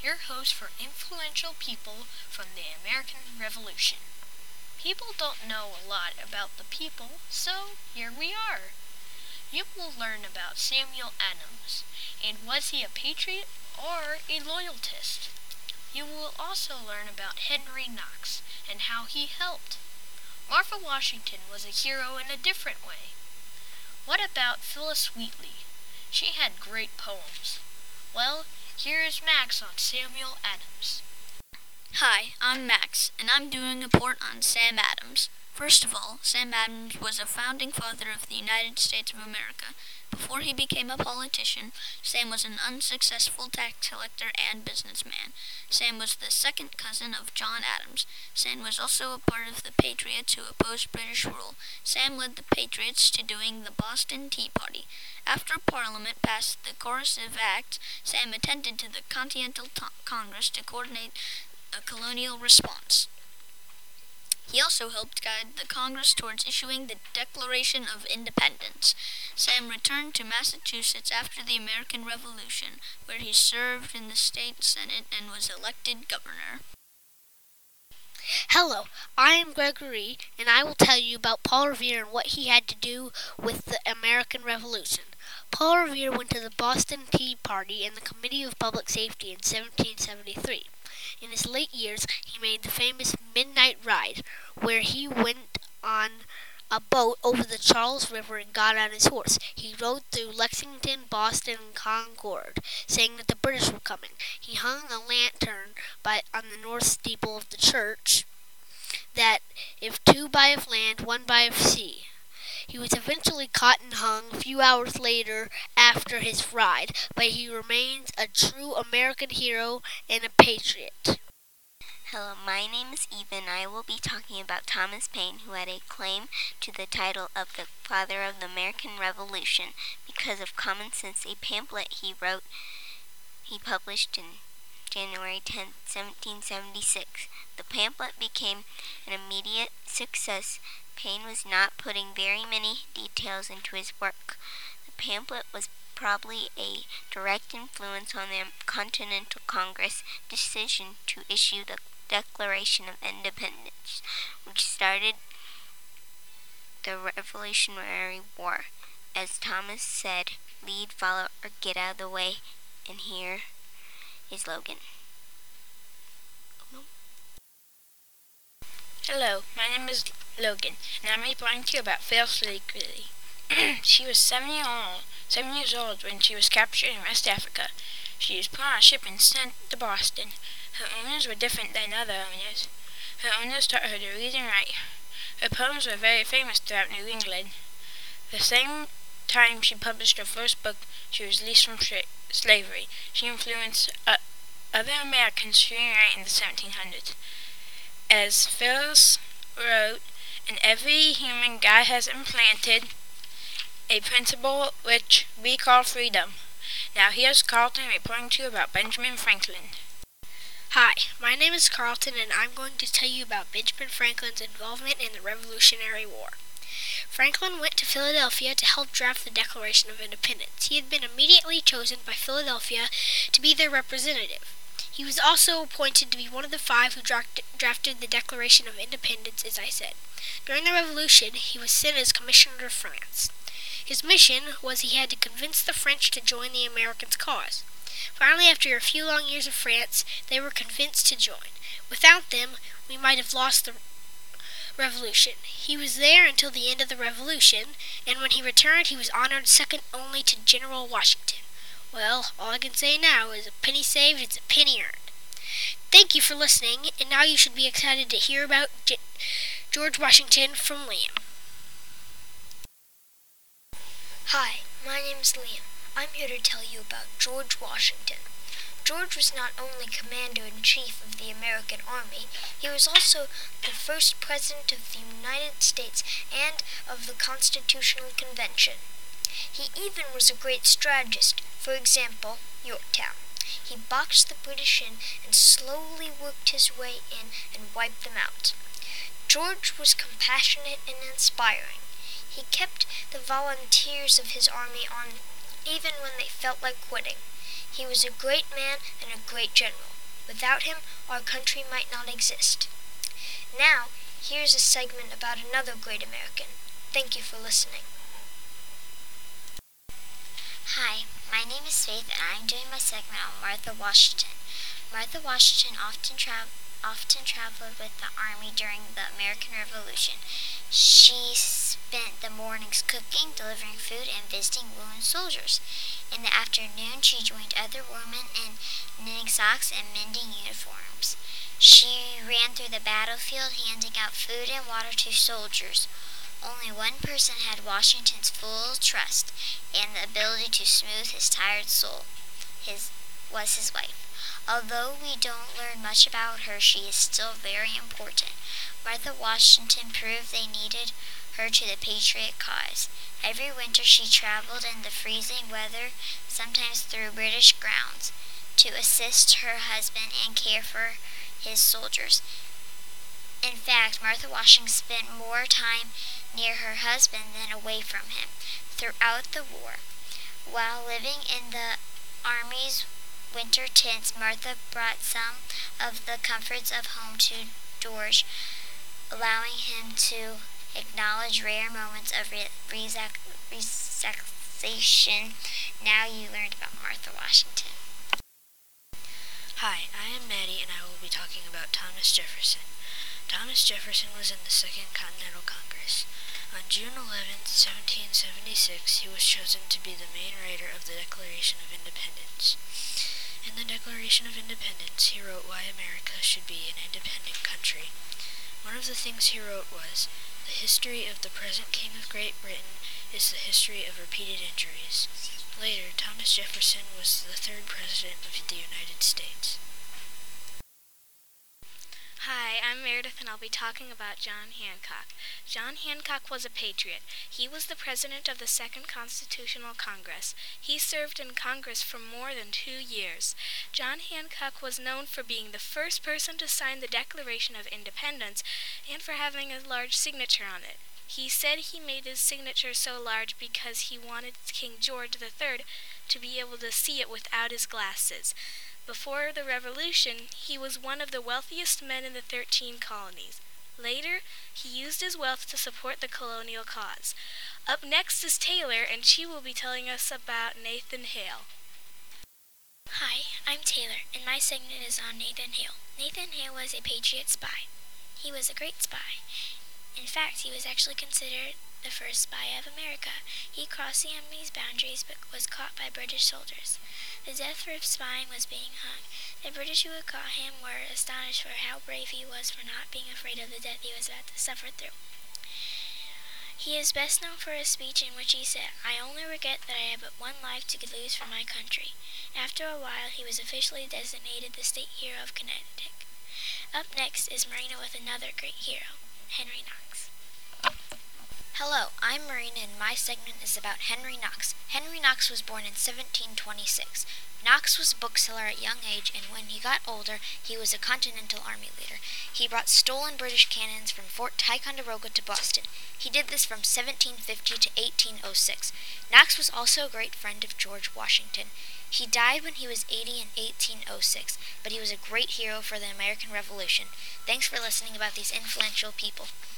your host for influential people from the American Revolution. People don't know a lot about the people, so here we are. You will learn about Samuel Adams, and was he a patriot or a loyalist? You will also learn about Henry Knox and how he helped. Martha Washington was a hero in a different way. What about Phyllis Wheatley? She had great poems. Well, here is Max on Samuel Adams. Hi, I'm Max, and I'm doing a report on Sam Adams. First of all, Sam Adams was a founding father of the United States of America. Before he became a politician, Sam was an unsuccessful tax collector and businessman. Sam was the second cousin of John Adams. Sam was also a part of the Patriots who opposed British rule. Sam led the Patriots to doing the Boston Tea Party. After Parliament passed the Coercive Act, Sam attended to the Continental Congress to coordinate a colonial response. He also helped guide the Congress towards issuing the Declaration of Independence. Sam returned to Massachusetts after the American Revolution, where he served in the state senate and was elected governor. Hello, I am Gregory, and I will tell you about Paul Revere and what he had to do with the American Revolution. Paul Revere went to the Boston Tea Party and the Committee of Public Safety in 1773. In his late years, he made the famous Midnight Ride, where he went on a boat over the Charles River and got on his horse. He rode through Lexington, Boston, and Concord, saying that the British were coming. He hung a lantern on the north steeple of the church, that if 2 by of land, 1 by of sea. He was eventually caught and hung a few hours later after his ride, but he remains a true American hero and a patriot. Hello, my name is Eva, and I will be talking about Thomas Paine, who had a claim to the title of the father of the American Revolution because of Common Sense, a pamphlet he published in January 10, 1776. The pamphlet became an immediate success. Paine was not putting very many details into his work. The pamphlet was probably a direct influence on the Continental Congress decision to issue the Declaration of Independence, which started the Revolutionary War. As Thomas said, lead, follow, or get out of the way. And here is Logan. Hello, my name is Logan, and I'm reporting to you about Phyllis Wheatley. She was 7 years old when she was captured in West Africa. She was put on a ship and sent to Boston. Her owners were different than other owners. Her owners taught her to read and write. Her poems were very famous throughout New England. The same time she published her first book, she was released from slavery. She influenced other Americans to write in the 1700s. As Phyllis wrote, in every human God has implanted a principle which we call freedom. Now here's Carlton reporting to you about Benjamin Franklin. Hi, my name is Carlton, and I'm going to tell you about Benjamin Franklin's involvement in the Revolutionary War. Franklin went to Philadelphia to help draft the Declaration of Independence. He had been immediately chosen by Philadelphia to be their representative. He was also appointed to be one of the 5 who drafted the Declaration of Independence, as I said. During the Revolution, he was sent as Commissioner to France. His mission was he had to convince the French to join the Americans' cause. Finally, after a few long years of France, they were convinced to join. Without them, we might have lost the Revolution. He was there until the end of the Revolution, and when he returned, he was honored second only to General Washington. Well, all I can say now is a penny saved is a penny earned. Thank you for listening, and now you should be excited to hear about George Washington from Liam. Hi, my name is Liam. I'm here to tell you about George Washington. George was not only Commander-in-Chief of the American Army, he was also the first President of the United States and of the Constitutional Convention. He even was a great strategist. For example, Yorktown. He boxed the British in and slowly worked his way in and wiped them out. George was compassionate and inspiring. He kept the volunteers of his army on even when they felt like quitting. He was a great man and a great general. Without him, our country might not exist. Now, here's a segment about another great American. Thank you for listening. Hi, my name is Faith, and I'm doing my segment on Martha Washington. Martha Washington often traveled with the army during the American Revolution. She spent the mornings cooking, delivering food, and visiting wounded soldiers. In the afternoon, she joined other women in knitting socks and mending uniforms. She ran through the battlefield, handing out food and water to soldiers. Only one person had Washington's full trust and the ability to smooth his tired soul. His wife. Although we don't learn much about her, she is still very important. Martha Washington proved they needed her to the patriot cause. Every winter she traveled in the freezing weather, sometimes through British grounds, to assist her husband and care for his soldiers. In fact, Martha Washington spent more time near her husband than away from him throughout the war. While living in the Army's winter tents, Martha brought some of the comforts of home to George, allowing him to acknowledge rare moments of relaxation. Now you learned about Martha Washington. Hi, I am Maddie, and I will be talking about Thomas Jefferson. Thomas Jefferson was in the Second Continental Congress. On June 11, 1776, he was chosen to be the main writer of the Declaration of Independence. In the Declaration of Independence, he wrote why America should be an independent country. One of the things he wrote was, "The history of the present King of Great Britain is the history of repeated injuries." Later, Thomas Jefferson was the third president of the United States. Hi, I'm Meredith, and I'll be talking about John Hancock. John Hancock was a patriot. He was the president of the Second Constitutional Congress. He served in Congress for more than 2 years. John Hancock was known for being the first person to sign the Declaration of Independence and for having a large signature on it. He said he made his signature so large because he wanted King George III to be able to see it without his glasses. Before the Revolution, he was one of the wealthiest men in the 13 colonies. Later, he used his wealth to support the colonial cause. Up next is Taylor, and she will be telling us about Nathan Hale. Hi, I'm Taylor, and my segment is on Nathan Hale. Nathan Hale was a patriot spy. He was a great spy. In fact, he was actually considered the first spy of America. He crossed the enemy's boundaries but was caught by British soldiers. The death for spying was being hung. The British who had caught him were astonished for how brave he was for not being afraid of the death he was about to suffer through. He is best known for a speech in which he said, "I only regret that I have but one life to lose for my country." After a while, he was officially designated the state hero of Connecticut. Up next is Marina with another great hero, Henry Knox. Hello, I'm Marina, and my segment is about Henry Knox. Henry Knox was born in 1726. Knox was a bookseller at a young age, and when he got older, he was a Continental Army leader. He brought stolen British cannons from Fort Ticonderoga to Boston. He did this from 1750 to 1806. Knox was also a great friend of George Washington. He died when he was 80 in 1806, but he was a great hero for the American Revolution. Thanks for listening about these influential people.